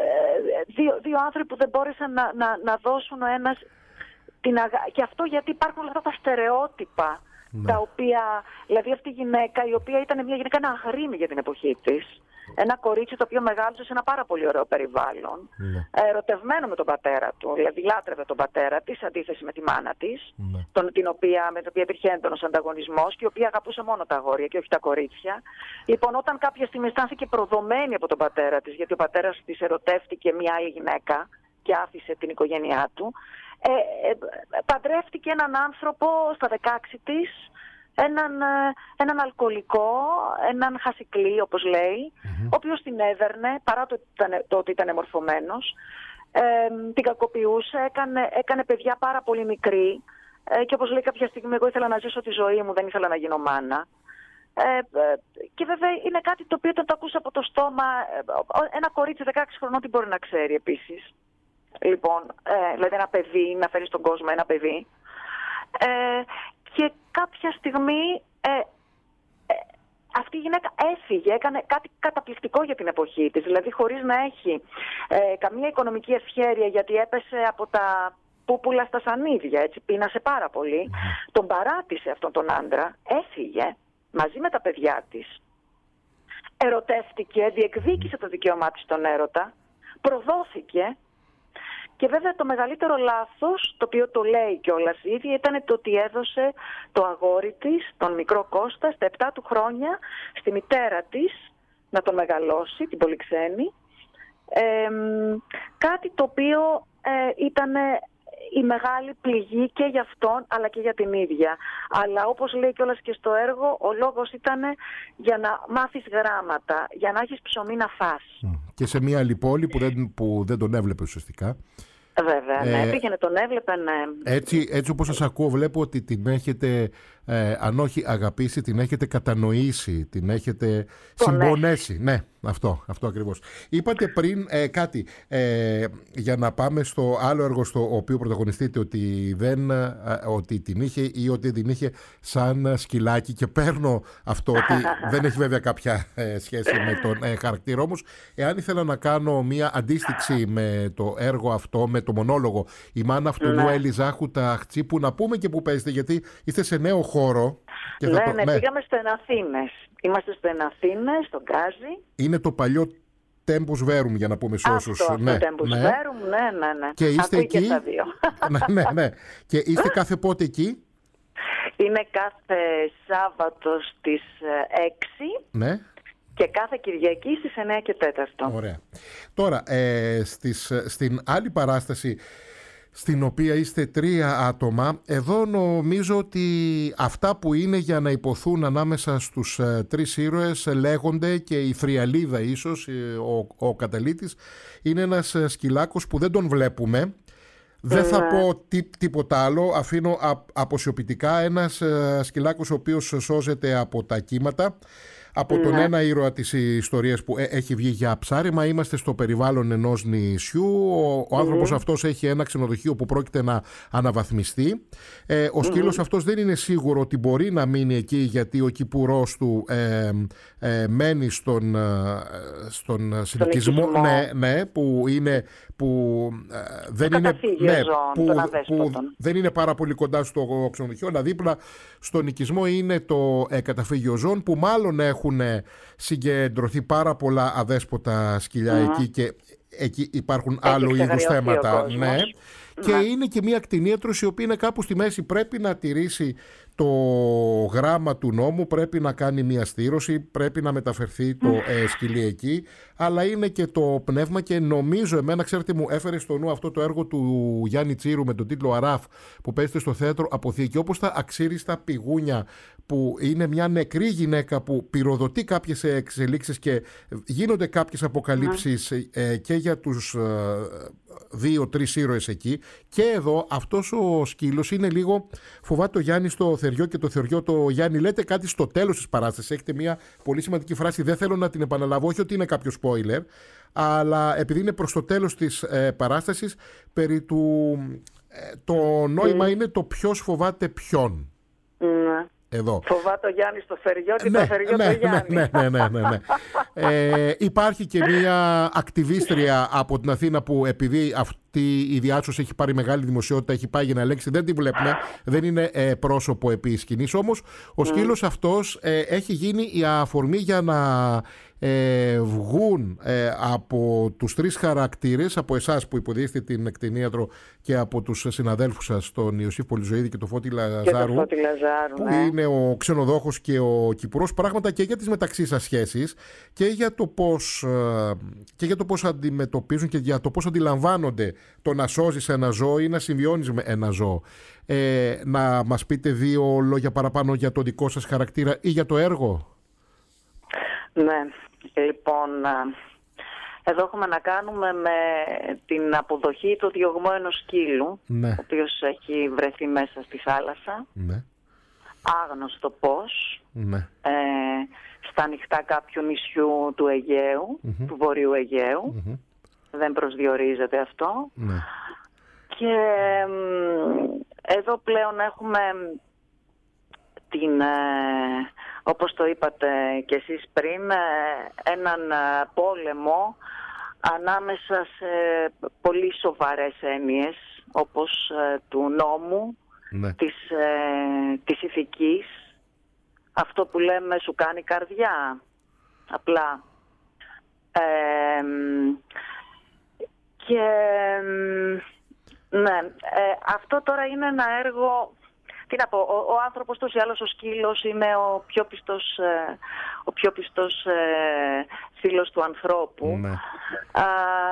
δύο, δύο άνθρωποι που δεν μπόρεσαν να, να, να δώσουν ο ένας την αγα... και αυτό γιατί υπάρχουν όλα αυτά τα στερεότυπα. Ναι. Τα οποία, δηλαδή αυτή η γυναίκα, η οποία ήταν μια γυναίκα ένα αγρίμη για την εποχή της, ένα κορίτσι το οποίο μεγάλωσε σε ένα πάρα πολύ ωραίο περιβάλλον, ναι. ερωτευμένο με τον πατέρα του, δηλαδή λάτρευε τον πατέρα της, αντίθεση με τη μάνα της, ναι. τον, την οποία, με την οποία υπήρχε έντονος ανταγωνισμός και η οποία αγαπούσε μόνο τα αγόρια και όχι τα κορίτσια. Λοιπόν, όταν κάποια στιγμή αισθάνθηκε προδομένη από τον πατέρα της, γιατί ο πατέρας της ερωτεύτηκε μια άλλη γυναίκα και άφησε την οικογένειά του, Ε, ε, παντρεύτηκε έναν άνθρωπο στα δεκαέξι της, έναν, έναν αλκοολικό, έναν χασικλή όπως λέει, mm-hmm. ο οποίος την έδερνε παρά το, το ότι ήταν εμορφωμένος, ε, την κακοποιούσε, έκανε, έκανε παιδιά πάρα πολύ μικρή ε, και όπως λέει κάποια στιγμή εγώ ήθελα να ζήσω τη ζωή μου, δεν ήθελα να γίνω μάνα. Ε, ε, και βέβαια είναι κάτι το οποίο όταν το ακούσα από το στόμα, ε, ένα κορίτσι δεκαέξι χρονών τι μπορεί να ξέρει επίσης. Λοιπόν, ε, δηλαδή ένα παιδί, να φέρει στον κόσμο ένα παιδί. Ε, και κάποια στιγμή ε, ε, αυτή η γυναίκα έφυγε, έκανε κάτι καταπληκτικό για την εποχή της. Δηλαδή χωρίς να έχει ε, καμία οικονομική ευχέρεια, γιατί έπεσε από τα πούπουλα στα σανίδια, έτσι, πείνασε πάρα πολύ. Mm. Τον παράτησε αυτόν τον άντρα, έφυγε μαζί με τα παιδιά της. Ερωτεύτηκε, διεκδίκησε το δικαίωμά της στον έρωτα, προδόθηκε. Και βέβαια το μεγαλύτερο λάθος, το οποίο το λέει κιόλας η ίδια, ήταν το ότι έδωσε το αγόρι της, τον μικρό Κώστα, στα επτά του χρόνια, στη μητέρα της, να τον μεγαλώσει, την πολυξένη. Ε, κάτι το οποίο ε, ήταν η μεγάλη πληγή και για αυτόν, αλλά και για την ίδια. Αλλά όπως λέει κιόλας και στο έργο, ο λόγος ήταν για να μάθεις γράμματα, για να έχεις ψωμί να φας. Και σε μια άλλη πόλη που δεν, που δεν τον έβλεπε ουσιαστικά. Βέβαια, ναι, ε, πήγαινε, τον έβλεπε, ναι. Έτσι, έτσι όπως σας ακούω, βλέπω ότι την έχετε, ε, αν όχι αγαπήσει, την έχετε κατανοήσει, την έχετε συμπονέσει. Ναι, αυτό, αυτό ακριβώς. Είπατε πριν ε, κάτι, ε, για να πάμε στο άλλο έργο στο οποίο πρωταγωνιστείτε, ότι, δεν, ε, ότι την είχε ή ότι την είχε σαν σκυλάκι, και παίρνω αυτό ότι δεν έχει βέβαια κάποια ε, σχέση με τον ε, χαρακτήρα, όμως εάν ήθελα να κάνω μια αντίστοιξη με το έργο αυτό, με το μονόλογο «Η μάνα αυτού μου ναι. Ελιζάχου τα χτσί», που να πούμε και που παίζετε, γιατί είστε σε νέο χώρο. Και ναι, θα το... ναι, ναι, πήγαμε στο Εναθήνες. Είμαστε στο Εναθήνες, στον Γκάζι. Είναι το παλιό Tempus Verum, για να πούμε σε όσους. Αυτό, ναι, το Tempus ναι. Verum, ναι, ναι, ναι. Και είστε Ακούει εκεί. Και στα δύο. ναι, ναι, ναι. Και είστε κάθε πότε εκεί? Είναι κάθε Σάββατο στις έξι. Ναι. Και κάθε Κυριακή στις εννιά και τέταρτο. Ωραία. Τώρα, ε, στις, στην άλλη παράσταση, στην οποία είστε τρία άτομα, εδώ νομίζω ότι αυτά που είναι για να υποθούν ανάμεσα στους ε, τρεις ήρωες λέγονται, και η Θριαλίδα ίσως, ε, ο, ο καταλήτης, είναι ένας ε, σκυλάκος που δεν τον βλέπουμε. Δεν θα πω τί, τίποτα άλλο, αφήνω α, αποσιωπητικά ένας ε, σκυλάκος ο οποίος σώζεται από τα κύματα. Από τον ναι. ένα ήρωα της ιστορίας που έχει βγει για ψάρεμα, είμαστε στο περιβάλλον ενός νησιού. Ο, ο άνθρωπος mm. αυτός έχει ένα ξενοδοχείο που πρόκειται να αναβαθμιστεί. Ε, ο σκύλος mm. αυτός δεν είναι σίγουρο ότι μπορεί να μείνει εκεί, γιατί ο κυπουρός του ε, ε, μένει στον, στον συνοικισμό, ναι, ναι, που είναι... που, ε, δεν, είναι, ναι, ζώων, που, που δεν είναι πάρα πολύ κοντά στο ξενοδοχείο, αλλά δίπλα στον οικισμό είναι το ε, καταφύγιο ζώων, που μάλλον έχουν συγκεντρωθεί πάρα πολλά αδέσποτα σκυλιά mm. εκεί, και εκεί υπάρχουν Έχει άλλου είδους θέματα. Ναι. Mm. Και είναι και μια κτηνίατρος η οποία είναι κάπου στη μέση, πρέπει να τηρήσει στο γράμμα του νόμου πρέπει να κάνει μια στήρωση, πρέπει να μεταφερθεί το ε, σκυλί εκεί, αλλά είναι και το πνεύμα και νομίζω εμένα, ξέρετε, μου έφερε στο νου αυτό το έργο του Γιάννη Τσίρου με τον τίτλο Αράφ που παίζεται στο θέατρο Αποθήκη, όπως τα αξίριστα πηγούνια, που είναι μια νεκρή γυναίκα που πυροδοτεί κάποιες εξελίξεις και γίνονται κάποιες αποκαλύψεις ε, και για τους ε, δύο-τρεις ήρωες εκεί. Και εδώ αυτός ο σκύλος είναι λίγο, φοβάται το Γιάννη στο θεριό και το θεριό το Γιάννη. Λέτε κάτι στο τέλος της παράστασης, έχετε μια πολύ σημαντική φράση, δεν θέλω να την επαναλαβώ, όχι ότι είναι κάποιο spoiler, αλλά επειδή είναι προς το τέλος της ε, παράστασης, περί του ε, το νόημα mm. είναι το ποιος φοβάται ποιον. Mm. Εδώ. Φοβάται ο Γιάννη το θεριό και ναι, το θεριό ναι, το Γιάννη. Ναι, ναι, ναι, ναι, ναι. ε, υπάρχει και μια ακτιβίστρια από την Αθήνα που επειδή αυτή η διάσωση έχει πάρει μεγάλη δημοσιότητα, έχει πάει για να ελέγξει, δεν την βλέπουμε, δεν είναι ε, πρόσωπο επί σκηνής, όμως ο σκύλος mm. αυτός ε, έχει γίνει η αφορμή για να ε, βγουν ε, από τους τρεις χαρακτήρες, από εσάς που υποδείχετε την εκτενίατρο και από τους συναδέλφους σας, τον Ιωσήφ Πολυζωήδη και τον Φώτη Λαζάρου, και το Φώτη Λαζάρου που ναι. είναι ο ξενοδόχος και ο Κυπουρός, πράγματα και για τις μεταξύ σας σχέσεις και για το πώς, και για το πώς αντιμετωπίζουν και για το πώς αντιλαμβάνονται το να σώζεις ένα ζώο ή να συμβιώνεις με ένα ζώο. Ε, να μας πείτε δύο λόγια παραπάνω για το δικό σας χαρακτήρα ή για το έργο. Ναι, λοιπόν, εδώ έχουμε να κάνουμε με την αποδοχή του διωγμού ενός σκύλου, ναι. ο οποίος έχει βρεθεί μέσα στη θάλασσα, ναι. άγνωστο πώς, ναι. ε, στα ανοιχτά κάποιου νησιού του Αιγαίου, mm-hmm. του Βορείου Αιγαίου, mm-hmm. δεν προσδιορίζεται αυτό. Ναι. Και ε, εδώ πλέον έχουμε την... Ε, όπως το είπατε και εσείς πριν, έναν πόλεμο ανάμεσα σε πολύ σοβαρές έννοιες, όπως του νόμου, ναι. της, της ηθικής, αυτό που λέμε σου κάνει καρδιά, απλά. Ε, και ναι, ε, αυτό τώρα είναι ένα έργο... Τι να πω, ο, ο άνθρωπος τόσο ή άλλως, ο σκύλος είναι ο πιο πιστός, ε, ο πιο πιστός ε, φίλος του ανθρώπου. Ναι. Α,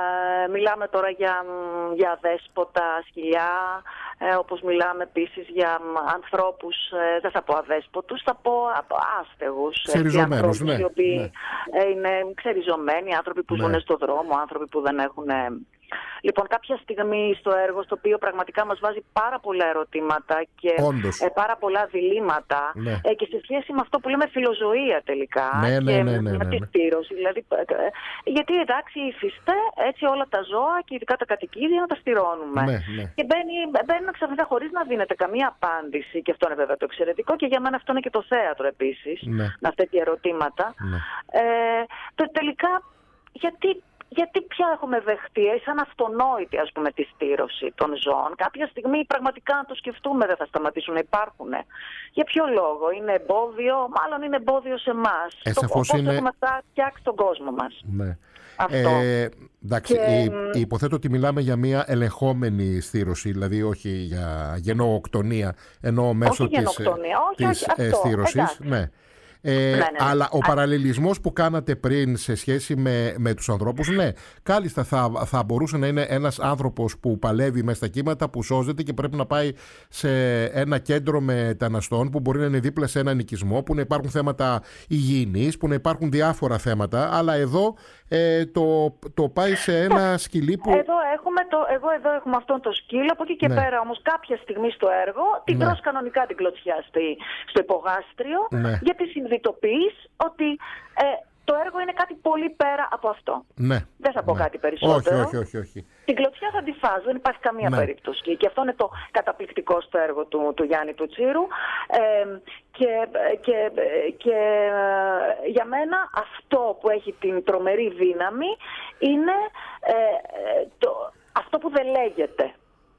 μιλάμε τώρα για, για αδέσποτα σκυλιά, ε, όπως μιλάμε επίσης για ανθρώπους, ε, δεν θα πω αδέσποτους, θα πω άστεγους. Ξεριζωμένους, ναι. Οι οποίοι ναι. είναι ξεριζωμένοι, άνθρωποι που ναι. ζουν στο δρόμο, άνθρωποι που δεν έχουν... Λοιπόν, κάποια στιγμή στο έργο, στο οποίο πραγματικά μας βάζει πάρα πολλά ερωτήματα και ε, πάρα πολλά διλήμματα ναι. ε, και σε σχέση με αυτό που λέμε φιλοζωία τελικά ναι, ναι, και ναι, ναι, ναι, με ναι. τη στήρωση. Δηλαδή, ε, γιατί εντάξει ύφιστε έτσι όλα τα ζώα και ειδικά τα κατοικίδια να τα στηρώνουμε. Ναι, ναι. Και μπαίνει, μπαίνουν ξαφνικά χωρίς να δίνεται καμία απάντηση, και αυτό είναι βέβαια το εξαιρετικό, και για μένα αυτό είναι και το θέατρο επίσης, ναι. να τέτοια ερωτήματα. Ναι. Ε, το, τελικά, γιατί... Γιατί πια έχουμε δεχτεί, σαν αυτονόητη ας πούμε τη στήρωση των ζώων. Κάποια στιγμή πραγματικά να το σκεφτούμε δεν θα σταματήσουν να υπάρχουν. Για ποιο λόγο? Είναι εμπόδιο, μάλλον είναι εμπόδιο σε εμάς. Ε, το πώς είναι... έχουμε φτιάξει τον κόσμο μας. Ναι. Αυτό. Ε, εντάξει, και... η, υποθέτω ότι μιλάμε για μια ελεγχόμενη στήρωση, δηλαδή όχι για γενοκτονία, ενώ μέσω όχι της, της όχι, στήρωσης. Ναι. Ε, ναι, ναι, ναι. Αλλά ο παραλληλισμός που κάνατε πριν σε σχέση με, με τους ανθρώπους, ναι, κάλλιστα θα, θα μπορούσε να είναι ένας άνθρωπος που παλεύει μέσα στα κύματα, που σώζεται και πρέπει να πάει σε ένα κέντρο μεταναστών που μπορεί να είναι δίπλα σε έναν οικισμό, που να υπάρχουν θέματα υγιεινής, που να υπάρχουν διάφορα θέματα, αλλά εδώ ε, το, το πάει σε ένα σκυλί που... Εδώ έχουμε, το, εγώ εδώ έχουμε αυτόν το σκύλο, από εκεί και ναι. πέρα όμως κάποια στιγμή στο έργο την ναι. τρως κανονικά την κλωτσιά στη, στο υπογάστριο, ναι. γιατί συνειδητοποιείς ότι ε, το έργο είναι κάτι πολύ πέρα από αυτό. Ναι. Δεν θα πω ναι. κάτι περισσότερο. Όχι, όχι, όχι, όχι. Την κλωτσιά θα τη φας, δεν υπάρχει καμία ναι. περίπτωση. Και αυτό είναι το καταπληκτικό στο έργο του, του Γιάννη του Τσίρου. Ε, και, και, και ε, για μένα αυτό που έχει την τρομερή δύναμη είναι ε, το, αυτό που δεν λέγεται.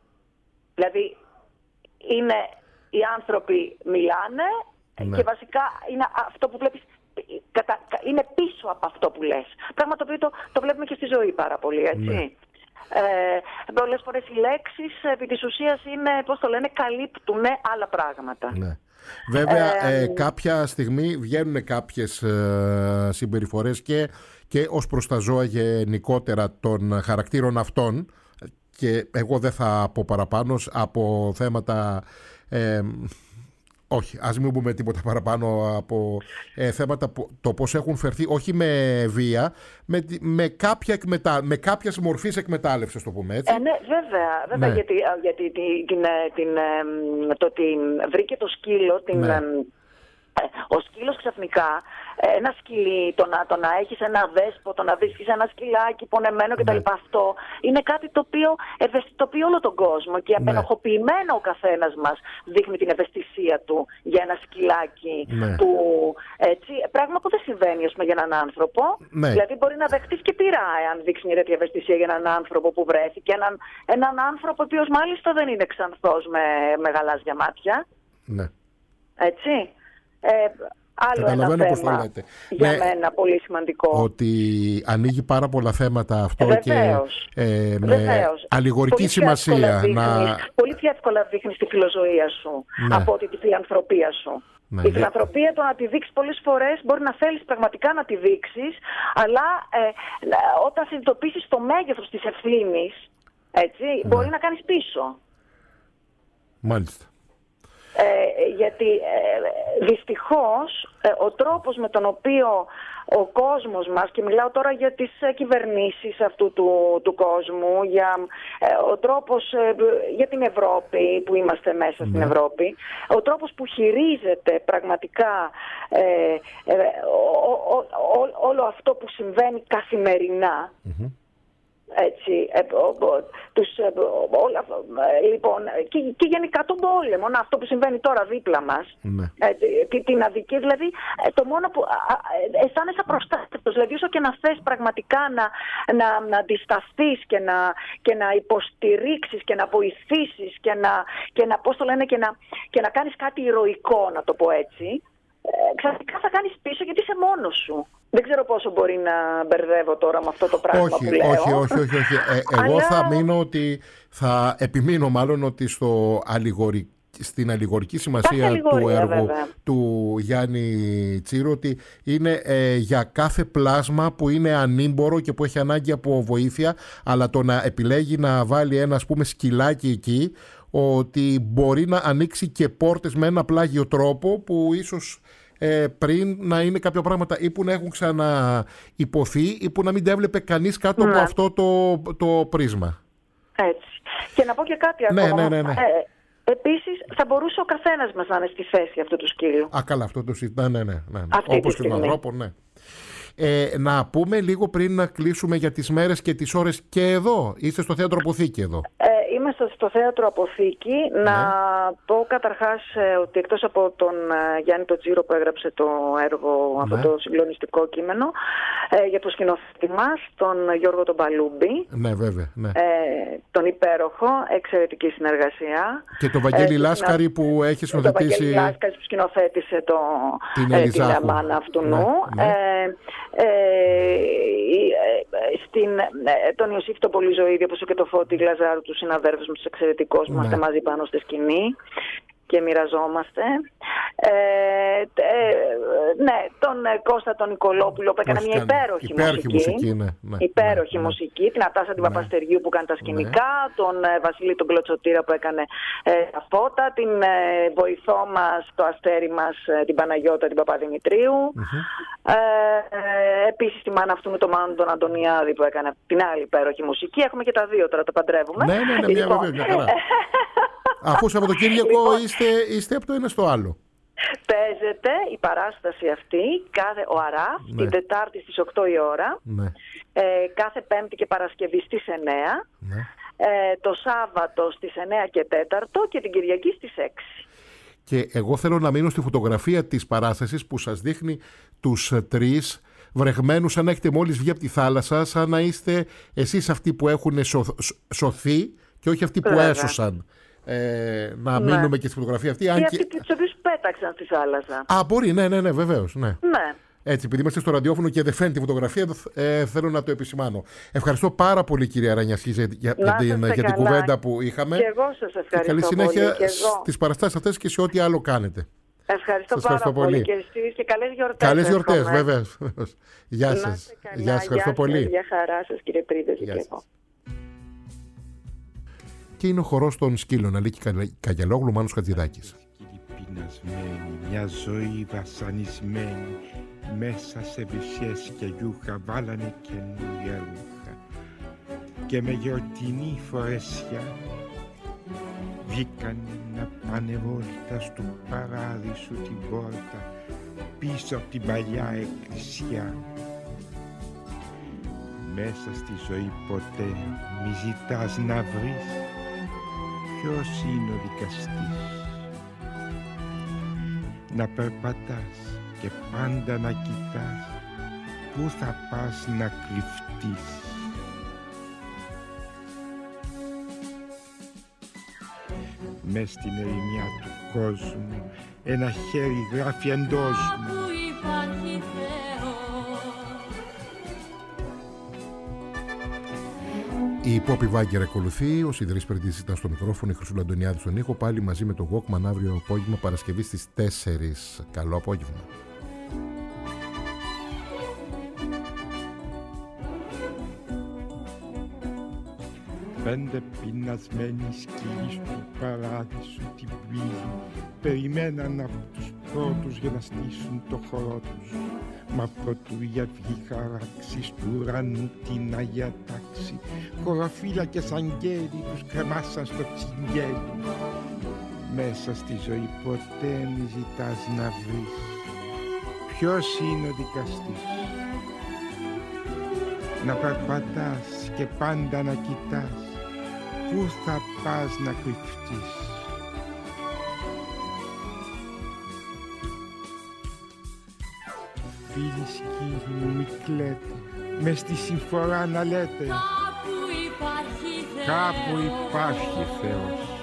Δηλαδή, είναι, οι άνθρωποι μιλάνε, ναι. και βασικά είναι αυτό που βλέπεις, είναι πίσω από αυτό που λες. Πράγμα το οποίο το, το βλέπουμε και στη ζωή πάρα πολύ, έτσι. Ναι. Ε, πολλές φορές οι λέξεις επί της ουσίας είναι, πώς το λένε, καλύπτουν άλλα πράγματα. Ναι. Βέβαια, Ε, ε, κάποια στιγμή βγαίνουν κάποιες ε, συμπεριφορές και, και ως προς τα ζώα γενικότερα των χαρακτήρων αυτών, και εγώ δεν θα πω παραπάνω από θέματα... Ε, όχι, ας μην πούμε τίποτα παραπάνω από ε, θέματα που, το πώς έχουν φερθεί, όχι με βία, με, με, κάποια, εκμετα, με κάποιες μορφής εκμετάλλευσης, το πούμε έτσι. Ε, ναι, βέβαια, βέβαια Ναι. γιατί, γιατί την, την, την, ε, το ότι βρήκε το σκύλο, την, Ναι. ε, ο σκύλος ξαφνικά, ένα σκυλί, το να, το να έχεις ένα δέσπο, το να βρίσκεις ένα σκυλάκι πονεμένο κτλ. Ναι. Αυτό είναι κάτι το οποίο ευαισθητοποιεί όλο τον κόσμο και απενοχοποιημένα ο καθένας μας δείχνει την ευαισθησία του για ένα σκυλάκι. Ναι. Που, έτσι, πράγμα που δεν συμβαίνει ας πούμε, για έναν άνθρωπο. Ναι. Δηλαδή μπορεί να δεχτείς και πειρά εάν δείξει μια τέτοια ευαισθησία για έναν άνθρωπο που βρέθηκε. Έναν, έναν άνθρωπο ο οποίος μάλιστα δεν είναι ξανθός με, με γαλάζια μάτια. Ναι. Έτσι. Ε, άλλο ένα Καταλαβαίνω πώς το θέμα λέτε. για Ναι. μένα πολύ σημαντικό. Ότι ανοίγει πάρα πολλά θέματα αυτό Βεβαίως. και ε, με Βεβαίως. αλληγορική Πολύ πιο εύκολα σημασία. δείχνεις- Να... Πολύ πιο εύκολα δείχνεις τη φιλοζωία σου Ναι. από ότι τη φιλανθρωπία σου. Ναι, Η για- φιλανθρωπία, το να τη δείξεις πολλές φορές, μπορεί να θέλεις πραγματικά να τη δείξεις, αλλά ε, ε, όταν συνειδητοποιήσεις το μέγεθος της ευθύνης, έτσι, μπορεί να κάνεις πίσω. Μάλιστα. Ε, γιατί ε, δυστυχώς ε, ο τρόπος με τον οποίο ο κόσμος μας, και μιλάω τώρα για τις ε, κυβερνήσεις αυτού του, του κόσμου, για ε, ο τρόπος ε, για την Ευρώπη που είμαστε μέσα στην Ευρώπη, ο τρόπος που χειρίζεται πραγματικά ε, ε, ο- ο- ο- όλο αυτό που συμβαίνει καθημερινά. Έτσι, ε, ο- ο- τους, ε, όλα, ε, λοιπόν, και, και γενικά τον πόλεμο, να, αυτό που συμβαίνει τώρα δίπλα μας, Ναι. ε, τη- την αδικία, δηλαδή ε, το μόνο που α, α, ε, αισθάνεσαι απροστάτευτος, δηλαδή όσο και να θες πραγματικά να, να, να αντισταθείς και να, και να υποστηρίξεις και να βοηθήσεις και να, και να, πώς το λένε, και να, και να κάνεις κάτι ηρωικό, να το πω έτσι, ε, ξαφνικά θα κάνεις πίσω γιατί είσαι μόνος σου. Δεν ξέρω πόσο μπορεί να μπερδεύω τώρα με αυτό το πράγμα Όχι, που λέω. όχι, όχι, όχι, όχι. Ε, εγώ Αλλά- θα μείνω ότι θα επιμείνω μάλλον ότι στο αλληγορι... στην αλληγορική σημασία Υπάρχει του αλληγορία, έργου βέβαια. του Γιάννη Τσίρου, ότι είναι ε, για κάθε πλάσμα που είναι ανήμπορο και που έχει ανάγκη από βοήθεια, αλλά το να επιλέγει να βάλει ένα, ας πούμε, σκυλάκι εκεί, ότι μπορεί να ανοίξει και πόρτες με ένα πλάγιο τρόπο που ίσως ε, πριν να είναι κάποια πράγματα ή που να έχουν ξαναυποθεί ή που να μην τα έβλεπε κανείς κάτω Ναι. από αυτό το, το πρίσμα. Έτσι. Και να πω και κάτι Ναι, ακόμα. ναι, ναι, ναι. Ε, επίσης, θα μπορούσε ο καθένας μας να είναι στη θέση αυτού του σκύλου. Α, καλά, αυτό το συζητάμε. Ναι, ναι, ναι, ναι. Αυτή Όπως τη και τον στιγμή. ανθρώπο, ναι. Ε, να πούμε λίγο πριν να κλείσουμε για τις μέρες και τις ώρες και εδώ. Είστε στο Θέατρο Αποθήκη εδώ. Ε, είμαι στο, στο Θέατρο Αποθήκη. Να πω καταρχάς ε, ότι εκτός από τον ε, Γιάννη τον Τσίρο που έγραψε το έργο, αυτό Ναι. το συγκλονιστικό κείμενο, ε, για το σκηνοθέτη μας, τον Γιώργο τον Παλούμπη, Ναι, βέβαια. Ναι. ε, τον υπέροχο, εξαιρετική συνεργασία. Και τον Βαγγέλη Ε, Λάσκαρη που έχει Το Βαγγέλη σκηνοθετήσει. Λάσκαρης που σκηνοθέτησε το, Την ε, Ελιζάχου. την Αμάνα αυτού Ναι, νου. ναι. Ε, ε, ε, στην, ε, τον Ιωσήφ τον Πολυζωήδη, όπως και το Φώτη Λαζάρου, τους συναδέρφους μας, τους εξαιρετικούς, που Ναι. είμαστε μαζί πάνω στη σκηνή και μοιραζόμαστε. Ε, ε, ναι, τον ε, Κώστα τον Νικολόπουλο που έκανε Πώς μια κάνει. υπέροχη, Υπέροχη μουσική, ναι, ναι, υπέροχη ναι, ναι. μουσική, την Ατάσα την Παπαστεριού που κάνει τα σκηνικά, τον ε, Βασίλη τον Κλωτσοτήρα που έκανε ε, τα φώτα, την ε, βοηθό μας, το αστέρι μας, ε, την Παναγιώτα την Παπαδημητρίου. Ε, ε, επίσης τη μάνα αυτού με τον Μάνο τον Αντωνιάδη που έκανε την άλλη υπέροχη μουσική. Έχουμε και τα δύο τώρα, τα παντρεύουμε. Ναι, ναι, ναι, μια Λοιπόν, βέβαια, μια χαρά. Αφού Σαββατοκύριακο Λοιπόν, είστε, είστε από το ένα στο άλλο. παίζεται η παράσταση αυτή κάθε ο Αράφ, Ναι. την Τετάρτη στις οκτώ η ώρα, Ναι. ε, κάθε Πέμπτη και Παρασκευή στις εννέα, Ναι. ε, το Σάββατο στις εννέα και τέταρτο και την Κυριακή στις έξι. Και εγώ θέλω να μείνω στη φωτογραφία της παράστασης που σας δείχνει τους τρεις βρεγμένους, σαν να έχετε μόλις βγει από τη θάλασσα, σαν να είστε εσείς αυτοί που έχουν σω- σωθεί και όχι αυτοί που Βέβαια. έσωσαν. Ε, να Ναι. μείνουμε και στη φωτογραφία αυτή. Αν Και και... αυτοί τους οποίους πέταξαν στη θάλασσα. Α, μπορεί, ναι, ναι, ναι, βεβαίως. Ναι. Ναι. Έτσι, επειδή είμαστε στο ραδιόφωνο και δεν φαίνεται τη φωτογραφία, ε, θέλω να το επισημάνω. Ευχαριστώ πάρα πολύ, κυρία Ρανιασχή, για, για, για, για την κουβέντα που είχαμε. Και εγώ σας ευχαριστώ. Και καλή συνέχεια στις παραστάσεις αυτές και σε ό,τι άλλο κάνετε. Ευχαριστώ, σας πάρα ευχαριστώ πολύ. πολύ Και εσείς και καλές γιορτές. Καλές γιορτές, βέβαια. Γεια σας. Γεια σας, ευχαριστώ πολύ. Γεια χαρά σας, κύριε Πρίντεζη, και εγώ. Και είναι ο χορός των σκύλων, Αλίκη Καγιαλόγλου, Μάνος Χατζηδάκης. Μια ζωή βασανισμένη, μέσα σε βυσιές και γιούχα βάλανε καινούργια ρούχα. Και με γιορτινή φορεσιά βγήκανε να πάνε βόλτα στου παράδεισου την πόρτα, πίσω από την παλιά εκκλησιά. Μέσα στη ζωή ποτέ μη ζητάς να βρεις ποιος είναι ο δικαστής. Να περπατάς και πάντα να κοιτάς πού θα πας να κρυφτείς. Μες στην ερημιά του κόσμου ένα χέρι γράφει εντός μου. Η Πόπη Βάγκερ ακολουθεί, ο Σιδηρής Περτής ήταν στο μικρόφωνο, η Χρυσούλα Αντωνιάδη στον ήχο, πάλι μαζί με το Walkman αύριο απόγευμα, Παρασκευή στις τέσσερις. Καλό απόγευμα. Πέντε πεινασμένοι σκύλοι του παράδεισου την πύλη περιμέναν από τους πρώτους για να στήσουν το χορό τους. Μα προτού η αυγή χαράξει του ουρανού την Αγία Τάξη, χωροφύλακες αγγέλοι τους κρεμάσαν στο τσιγγέλι. Μέσα στη ζωή ποτέ μη ζητάς να βρεις ποιος είναι ο δικαστής. Να περπατάς και πάντα να κοιτάς πού θα πας να κρυφτείς. Φίλοι σκύλοι μου μη κλαίτε, μες στη συμφορά να λέτε κάπου υπάρχει Θεός. Κάπου υπάρχει Θεός.